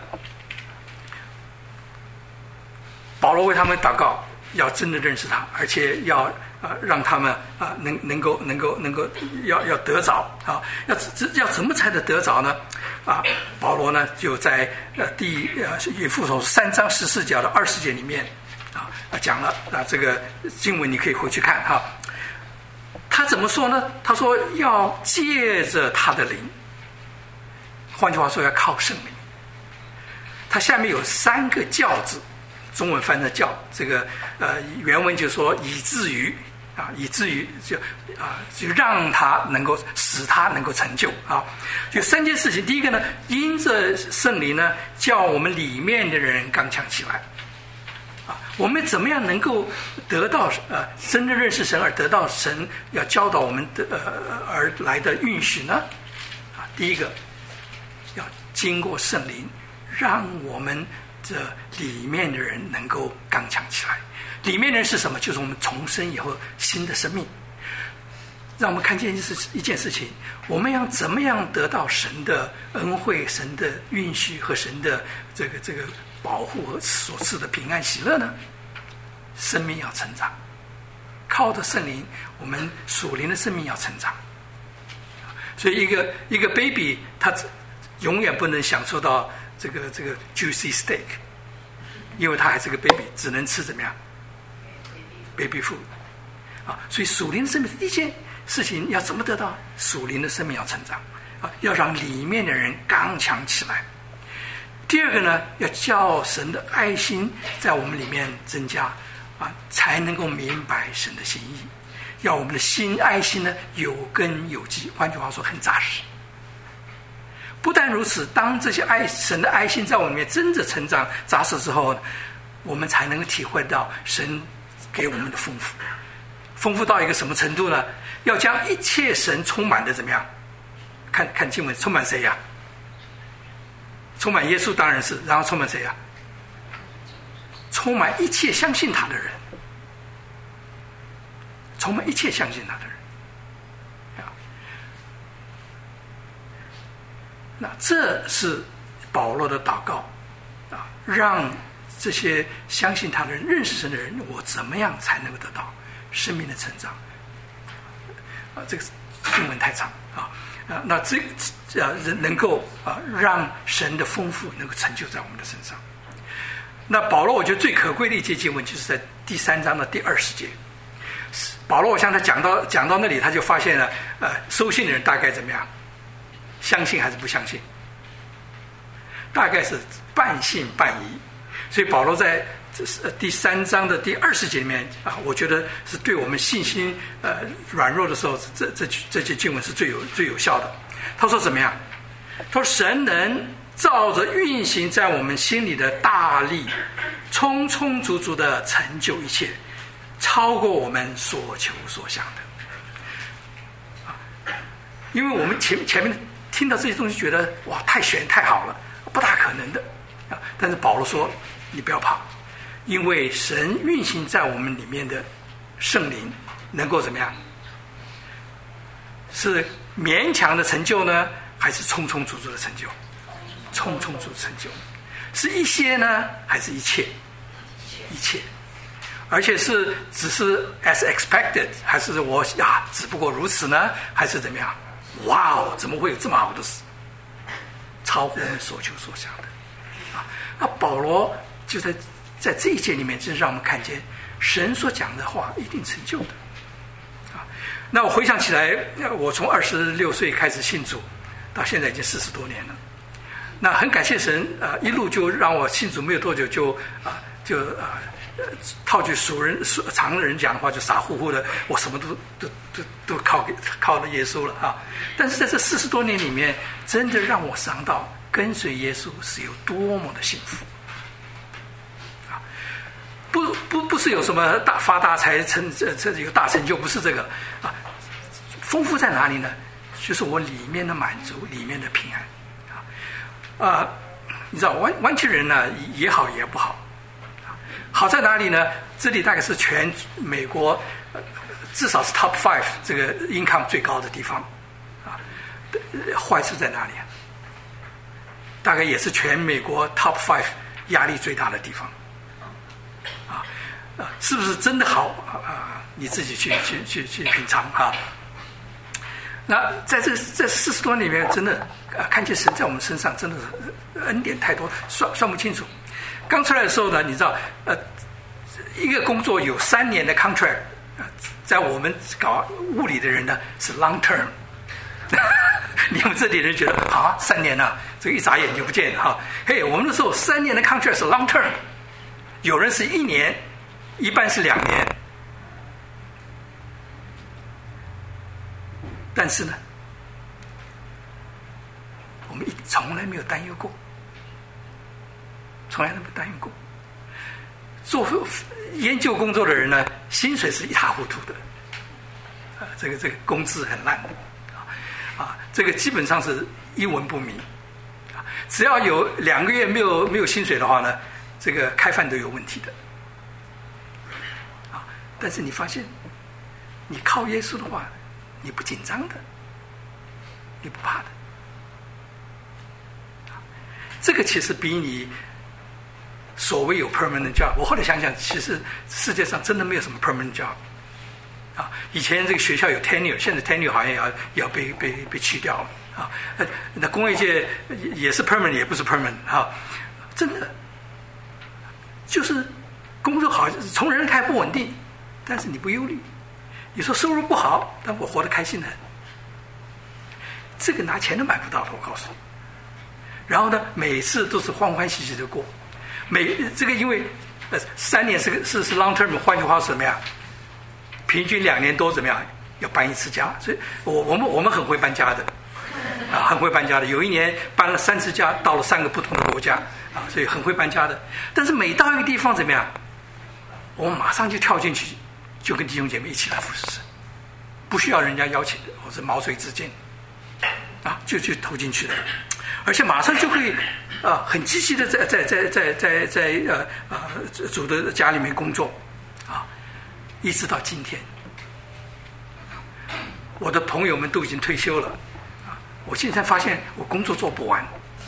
保罗为他们祷告，要真的认识他，而且要让他们能够要得着啊，要怎么才能得着呢？啊，保罗呢就在以弗所3章14节的20节里面讲了这个经文，你可以回去看哈。他怎么说呢？他说要借着他的灵，换句话说要靠圣灵。他下面有3个教字，中文翻的教，这个原文就说以至于就让他能够使他能够成就啊，就3件事情。第一个呢，因着圣灵呢，叫我们里面的人刚强起来啊。我们怎么样能够得到真正认识神，而得到神要教导我们的而来的允许呢？啊，第一个要经过圣灵，让我们这里面的人能够刚强起来。里面人是什么？就是我们重生以后新的生命。让我们看见一件事情，我们要怎么样得到神的恩惠、神的允许和神的这个保护和所赐的平安喜乐呢？生命要成长，靠着圣灵，我们属灵的生命要成长。所以一个 baby 他永远不能享受到这个 juicy steak， 因为他还是个 baby， 只能吃怎么样？baby food 啊，所以属灵的生命第一件事情要怎么得到？属灵的生命要成长啊，要让里面的人刚强起来。第二个呢，要叫神的爱心在我们里面增加啊，才能够明白神的心意。要我们的爱心呢有根有基，换句话说很扎实。不但如此，当这些神的爱心在我们里面真的成长扎实之后，我们才能够体会到神给我们的丰富到一个什么程度呢？要将一切神充满的怎么样？看经文，充满谁呀？充满耶稣当然是，然后充满谁呀？充满一切相信他的人，充满一切相信他的人。那这是保罗的祷告啊，让这些相信他的人、认识神的人，我怎么样才能够得到生命的成长？啊，这个经文太长啊，那人能够让神的丰富能够成就在我们的身上。那保罗我觉得最可贵的一节经文就是在第3章的第20节。保罗我向他讲到那里，他就发现了收信的人大概怎么样？相信还是不相信？大概是半信半疑。所以保罗在第3章的第20节里面啊，我觉得是对我们信心软弱的时候，这些经文是最有效的。他说怎么样？他说神能照着运行在我们心里的大力，充充足足的成就一切，超过我们所求所想的。因为我们前面听到这些东西，觉得哇太玄太好了，不大可能的啊。但是保罗说，你不要怕，因为神运行在我们里面的圣灵，能够怎么样？是勉强的成就呢，还是充充足足的成就？充充足足的成就，是一些呢，还是一切？一切，而且是只是 as expected， 还是我只不过如此呢？还是怎么样？哇哦，怎么会有这么好的事？超乎我们所求所想的啊！那保罗就在这一节里面，真是让我们看见神所讲的话一定成就的啊！那我回想起来，我从26岁开始信主， 到现在已经40多年了。那很感谢神一路就让我信主没有多久就套句常人讲的话，就傻乎乎的，我什么都靠了耶稣了啊！但是在这40多年里面，真的让我想到跟随耶稣是有多么的幸福啊！不是有什么发大财这有大成就，不是这个啊。丰富在哪里呢？就是我里面的满足，里面的平安你知道湾区人呢也好也不好。好在哪里呢？这里大概是全美国至少是 Top 5这个 income 最高的地方啊。坏处在哪里啊？大概也是全美国 Top 5压力最大的地方是不是真的好你自己去品尝啊。那在这40多年里面，真的看见神在我们身上真的是恩典太多，算不清楚。刚出来的时候呢，你知道，一个工作有3年的 contract， 在我们搞物理的人呢是 long term。你们这里人觉得3年啊，这个一眨眼就不见了哈。嘿，我们那时候3年的 contract 是 long term， 有人是1年，一半是2年。但是呢，我们从来没有担忧过。从来都没担忧过。做研究工作的人呢，薪水是一塌糊涂的，这个工资很烂的，这个基本上是一文不名，只要有2个月没有薪水的话呢，这个开饭都有问题的，但是你发现，你靠耶稣的话，你不紧张的，你不怕的，这个其实比你所谓有 permanent job， 我后来想想，其实世界上真的没有什么 permanent job 以前这个学校有 tenure， 现在 tenure 好像要被去掉了那工业界也是 permanent， 也不是 permanent 真的就是工作好，从人开不稳定，但是你不忧虑。你说收入不好，但我活得开心的很，这个拿钱都买不到的，我告诉你。然后呢，每次都是欢欢喜喜的过。这个因为3年是 long term， 换句话是怎么样？平均2年多怎么样？要搬1次家，所以我们很会搬家的，很会搬家的。有一年搬了3次家，到了3个不同的国家所以很会搬家的。但是每到一个地方怎么样？我们马上就跳进去，就跟弟兄姐妹一起来服侍神，不需要人家邀请的，或者毛遂自荐就投进去了，而且马上就会很积极的在主的家里面工作一直到今天，我的朋友们都已经退休了我现在发现我工作做不完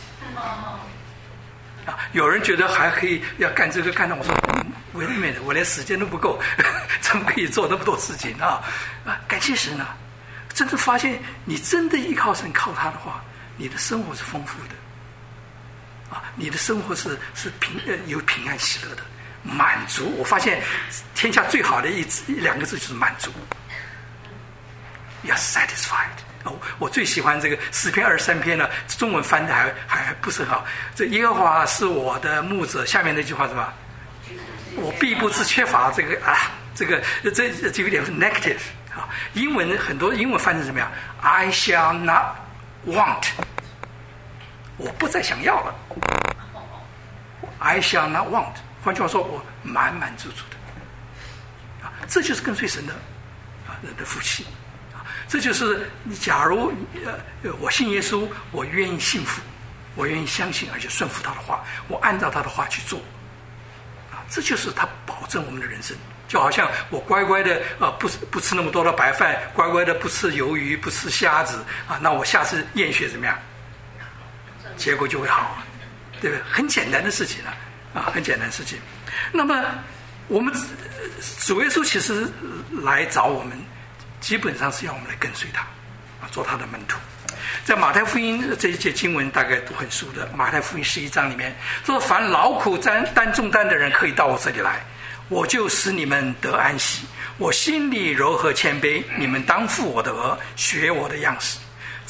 有人觉得还可以要干这个干那，我说wait a minute，我连时间都不够，怎么可以做那么多事情感谢神真的发现你真的依靠神靠他的话，你的生活是丰富的你的生活是有平安喜乐的满足。我发现天下最好的2个字就是满足，要 satisfied。我最喜欢这个诗篇23篇呢，中文翻的还不是很好。这耶和华是我的牧者，下面那句话是吧？我必不致缺乏。这有点 negative 英文很多英文翻成什么样 ？I shall not want， 我不再想要了。I shall not want， 换句话说，我满满足足的这就是跟随神的人的福气。这就是假如我信耶稣，我愿意信服，我愿意相信，而且顺服他的话，我按照他的话去做这就是他保证我们的人生。就好像我乖乖的不吃那么多的白饭，乖乖的不吃鱿鱼，不吃虾子那我下次验血怎么样？结果就会好对不对？很简单的事情很简单的事情。那么我们主耶稣其实来找我们，基本上是要我们来跟随他做他的门徒。在马太福音这一节经文大概都很熟的，马太福音11章里面说，凡劳苦担重担的人可以到我这里来，我就使你们得安息。我心里柔和谦卑，你们当负我的軛，学我的样式，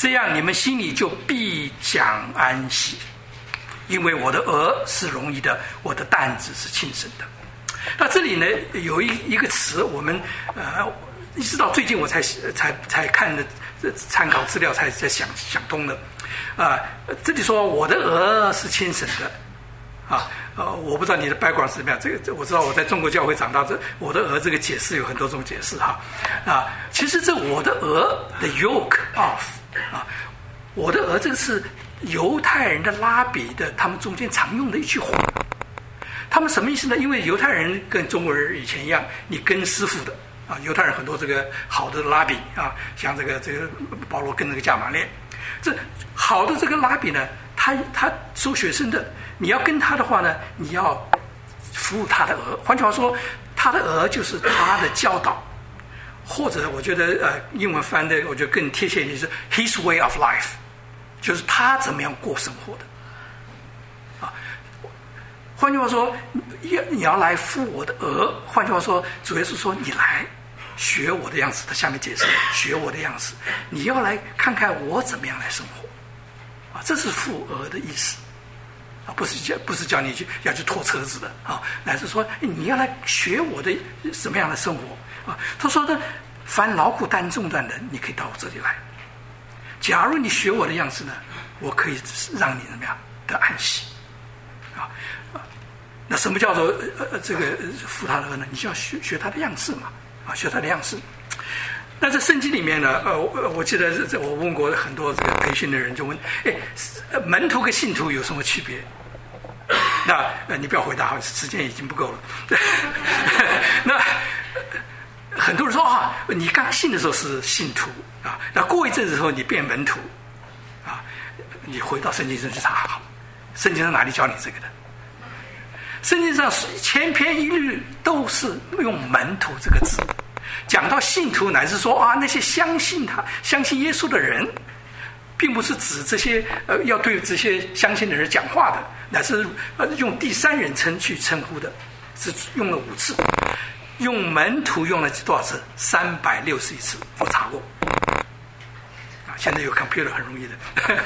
这样你们心里就必讲安息，因为我的额是容易的，我的担子是轻省的。那这里呢有一个词，我们一直到最近我才看的参考资料才想通的。这里说我的额是轻省的。我不知道你的 background 是怎么样，这个我知道我在中国教会长大，我的额这个解释有很多种解释其实这我的额的 yoke off 我的额这个是犹太人的拉比的他们中间常用的一句话。他们什么意思呢？因为犹太人跟中国人以前一样，你跟师傅的犹太人很多这个好的拉比像这个保罗跟那个加马列，这好的这个拉比呢，他收学生的，你要跟他的话呢，你要服务他的额。换句话说，他的额就是他的教导，或者我觉得英文翻的我觉得更贴切一点是 his way of life， 就是他怎么样过生活的换句话说，你要来服我的额。换句话说，主耶稣说你来学我的样子，他下面解释学我的样子，你要来看看我怎么样来生活这是服额的意思不是叫你要去拖车子的乃是说你要来学我的什么样的生活他说呢，凡劳苦担重担的，你可以到我这里来。假如你学我的样子呢，我可以让你怎么样得安息那什么叫做这个服他的额呢？你就要学他的样式嘛学他的样式。那在圣经里面呢我记得我问过很多这个培训的人，就问门徒跟信徒有什么区别？那你不要回答时间已经不够了那很多人说你刚信的时候是信徒那过一阵子之后你变门徒你回到圣经上去查好，圣经上哪里教你这个的？圣经上千篇一律都是用门徒这个字。讲到信徒，乃是说那些相信耶稣的人，并不是指这些要对这些相信的人讲话的，乃是用第三人称去称呼的，是用了5次。用门徒用了多少次？361次，我查过现在有 computer 很容易的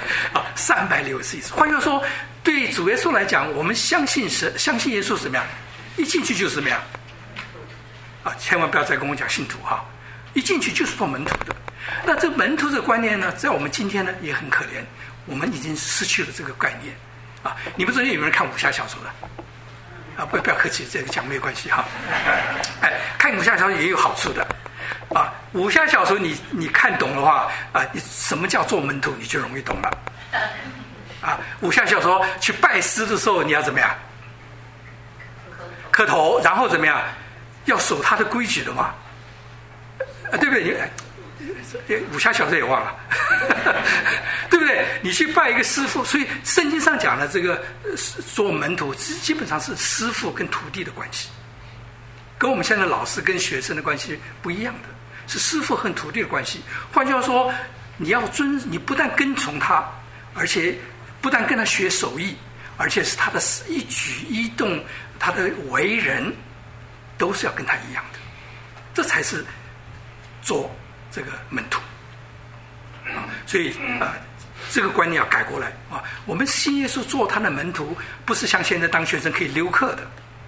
361次。换句话说，对主耶稣来讲，我们相信耶稣是怎么样？一进去就是怎么样千万不要再跟我讲信徒一进去就是做门徒的。那这门徒这个观念呢，在我们今天呢也很可怜，我们已经失去了这个概念你们昨天有没有人看武侠小说的不要客气，这个讲没有关系看武侠小说也有好处的武侠小说你看懂的话你什么叫做门徒你就容易懂了武侠小说去拜师的时候你要怎么样？磕头，然后怎么样？要守他的规矩的嘛对不对？武侠小说也忘了对不对？你去拜一个师傅，所以圣经上讲的这个做门徒基本上是师傅跟徒弟的关系，跟我们现在老师跟学生的关系不一样的，是师傅和徒弟的关系。换句话说，你不但跟从他，而且不但跟他学手艺，而且是他的一举一动，他的为人都是要跟他一样的，这才是做这个门徒所以这个观念要改过来我们信耶稣做他的门徒，不是像现在当学生可以溜课的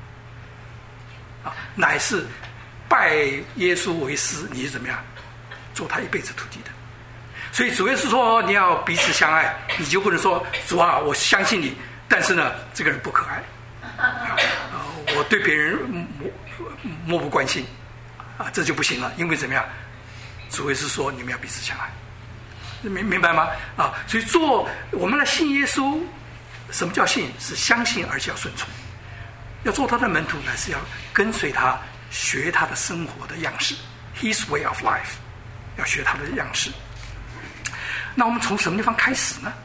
乃是拜耶稣为师，你是怎么样做他一辈子徒弟的。所以主耶稣说你要彼此相爱，你就不能说主我相信你，但是呢这个人不可爱我对别人漠不关心这就不行了。因为怎么样？主耶稣说你们要彼此相爱，明白吗所以我们来信耶稣，什么叫信？是相信而且要顺从。要做他的门徒，乃是要跟随他，学他的生活的样式 His way of life， 要学他的样式。那我们从什么地方开始呢？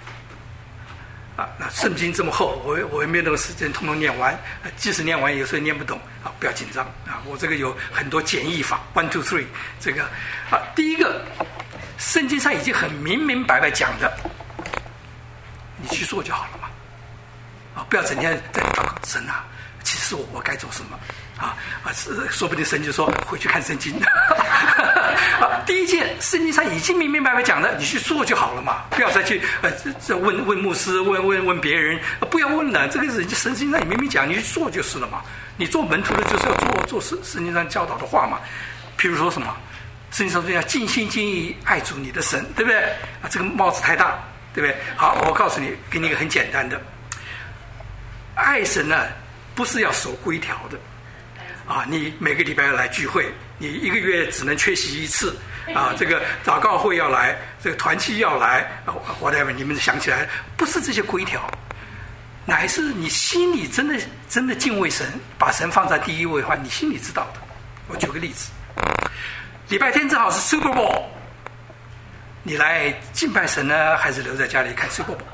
那圣经这么厚，我也没有那个时间通通念完，即使念完有时候念不懂不要紧张我这个有很多简易法 1, 2, 3这个第一个，圣经上已经很明明白白讲的，你去做就好了嘛不要整天在祷告神啊，其实我该做什么说不定神就说回去看圣经第一件圣经上已经明明白白讲了，你去做就好了嘛，不要再去问牧师问别人，不要问了，这个是圣经上你明明讲，你去做就是了嘛。你做门徒的就是要做圣经上教导的话嘛。譬如说什么，圣经上说要尽心尽意爱主你的神，对不对这个帽子太大，对不对？好，我告诉你，给你一个很简单的，爱神呢不是要守规条的你每个礼拜要来聚会，你一个月只能缺席一次这个祷告会要来，这个团契要来whatever， 你们想起来不是这些规条，乃是你心里真的敬畏神，把神放在第一位的话，你心里知道的。我举个例子，礼拜天正好是 Super Bowl， 你来敬拜神呢，还是留在家里看 Super Bowl？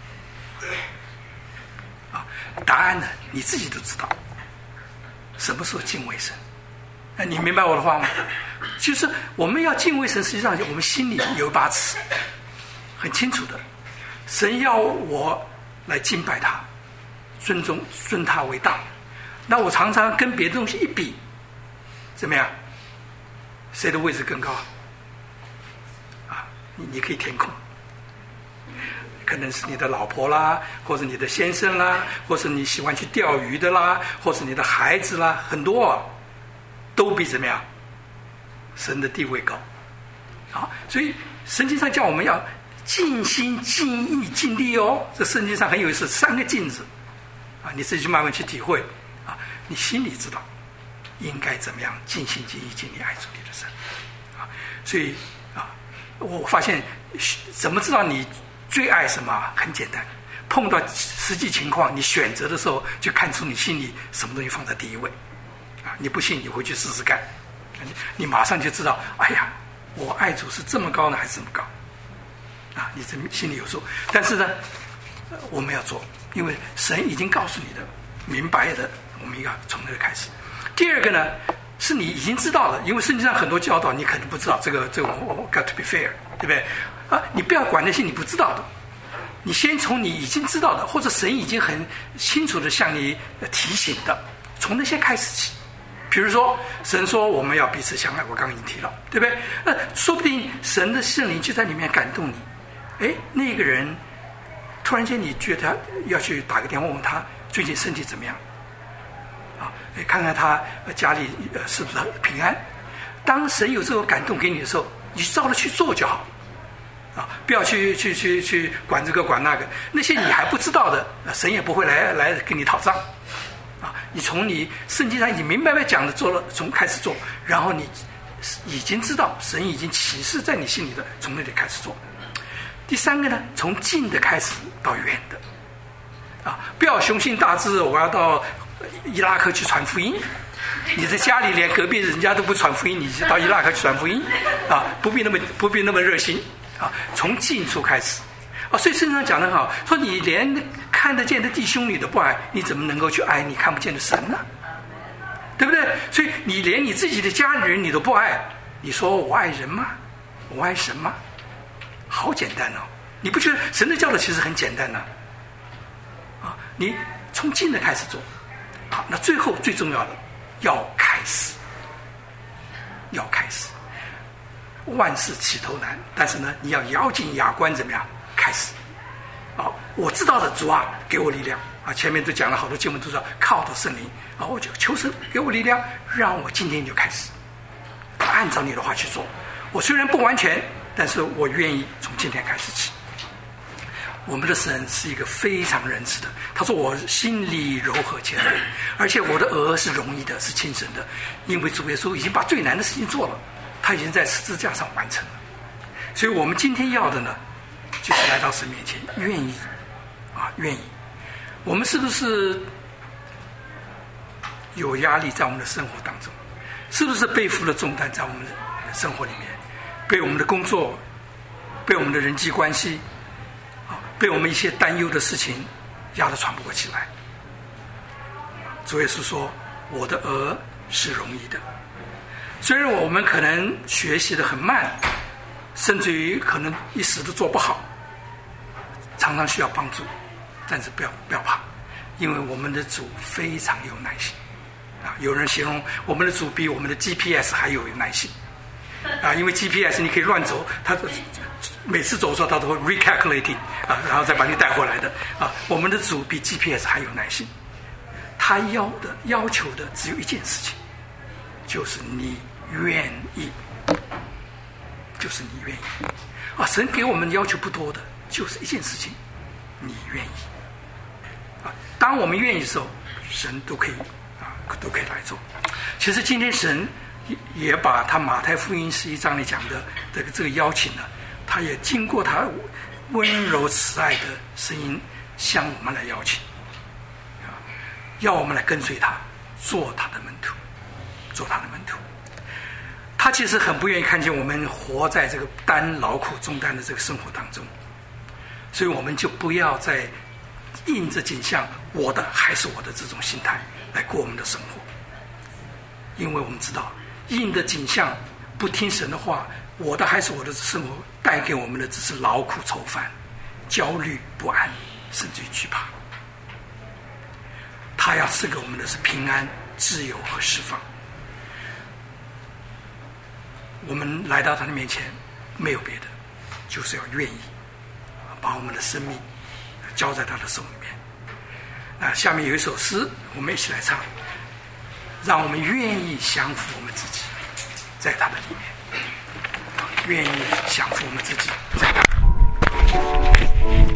答案呢你自己都知道，什么时候敬畏神？你明白我的话吗？就是我们要敬畏神，实际上我们心里有一把尺，很清楚的，神要我来敬拜他，尊他为大。那我常常跟别的东西一比，怎么样？谁的位置更高你可以填空，可能是你的老婆啦，或者你的先生啦，或是你喜欢去钓鱼的啦，或是你的孩子啦，很多都比怎么样神的地位高所以圣经上叫我们要尽心尽意尽力这圣经上很有意思，3个尽字你自己去慢慢去体会你心里知道应该怎么样尽心尽意尽力爱主你的神所以我发现怎么知道你最爱什么很简单，碰到实际情况你选择的时候就看出你心里什么东西放在第一位你不信你回去试试看，你马上就知道，哎呀我爱主是这么高呢还是这么高你这心里有数。但是呢我们要做，因为神已经告诉你的明白的，我们要从那个开始。第二个呢是你已经知道了，因为圣经上很多教导你可能不知道，这个我 got to be fair， 对不对你不要管那些你不知道的，你先从你已经知道的，或者神已经很清楚的向你提醒的，从那些开始起。比如说神说我们要彼此相爱，我刚刚已经提了，对不对？那说不定神的圣灵就在里面感动你，那个人突然间你觉得要去打个电话问他最近身体怎么样看看他家里是不是平安。当神有这种感动给你的时候，你照着去做就好不要去管这个管那个，那些你还不知道的神也不会来跟你讨账你从你圣经上已经明白白讲的做了，从开始做，然后你已经知道神已经启示在你心里的，从那里开始做。第3个呢，从近的开始到远的不要雄心大志，我要到伊拉克去传福音，你在家里连隔壁人家都不传福音，你就到伊拉克去传福音不必那么热心从近处开始所以圣经上讲得很好，说你连看得见的弟兄你都不爱，你怎么能够去爱你看不见的神呢？对不对？所以你连你自己的家人你都不爱，你说我爱人吗？我爱神吗？好简单你不觉得神的教导其实很简单呢你从近的开始做那最后最重要的要开始，万事起头难，但是呢你要咬紧牙关怎么样开始我知道的主给我力量前面都讲了好多经文都说靠着圣灵我就求神给我力量，让我今天就开始按照你的话去做。我虽然不完全，但是我愿意从今天开始起。我们的神是一个非常仁慈的，他说我心里柔和谦卑，而且我的额是容易的，是轻省的，因为主耶稣已经把最难的事情做了，他已经在十字架上完成了。所以我们今天要的呢，就是来到神面前，愿意愿意。我们是不是有压力在我们的生活当中？是不是背负了重担在我们的生活里面？被我们的工作，被我们的人际关系，被我们一些担忧的事情压得喘不过气来。主耶稣说我的额是容易的。虽然我们可能学习得很慢，甚至于可能一时都做不好，常常需要帮助，但是不要怕， 因为我们的主非常有耐心啊。有人形容我们的主比我们的 GPS 还有耐心啊，因为 GPS 你可以乱走，它每次走的时候它都会 recalculating 啊，然后再把你带回来的啊。我们的主比 GPS 还有耐心，他要求的只有一件事情，就是你愿意，就是你愿意啊。神给我们要求不多的，就是一件事情，你愿意啊。当我们愿意的时候，神都可以来做。其实今天神也把他马太福音11章里讲的这个邀请呢，他也经过他温柔慈爱的声音向我们来邀请啊，要我们来跟随他，做他的门徒，做他的门徒。他其实很不愿意看见我们活在这个担劳苦重担的这个生活当中，所以我们就不要再印着景象我的还是我的这种心态来过我们的生活。因为我们知道印的景象不听神的话，我的还是我的生活带给我们的只是劳苦愁烦、焦虑不安，甚至于惧怕。他要赐给我们的是平安、自由和释放。我们来到他的面前没有别的，就是要愿意把我们的生命交在他的手里面。那下面有一首诗，我们一起来唱，让我们愿意降服我们自己在他的里面，愿意降服我们自己在他的里面。